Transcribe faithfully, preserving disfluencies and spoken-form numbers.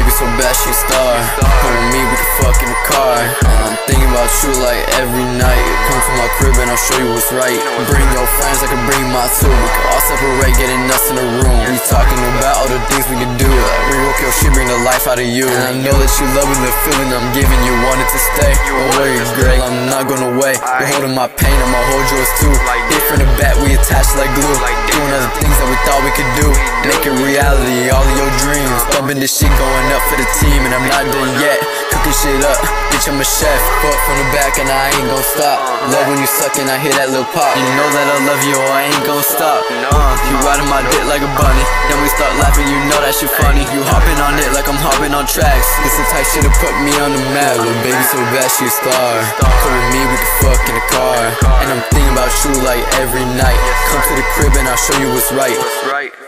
baby so bad she a star. Come with me, we can fuck in the car. And I'm thinking about you like every night. Come to my crib and I'll show you what's right. Bring your friends, I can bring my two. We can all separate, getting us in the room. We talking about all the things we can do. Like rework your shit, bring the life out of you. And I know that you loving the feeling I'm giving you. Want it to stay, don't worry girl, I'm not going away. You're holding my pain, I'ma hold yours too. Hit from the back, we attached like glue. Doing other things that we thought we could do. Make it reality, all of your dreams. Bumping this shit, going up for the team. And I'm not done yet, cooking shit up. Bitch, I'm a chef, fuck from the back and I ain't gon' stop. Love when you suck and I hear that little pop. You know that I love you, I ain't gon' stop. uh, You riding my dick like a bunny. Then we start laughing, you know that shit funny. You hopping on it like I'm hopping on tracks. This the type shit to put me on the map. Little baby so bad she a star. Come with me, we can fuck in the car. And I'm thinking about you like every night. Come to the crib and I'll show you what's right.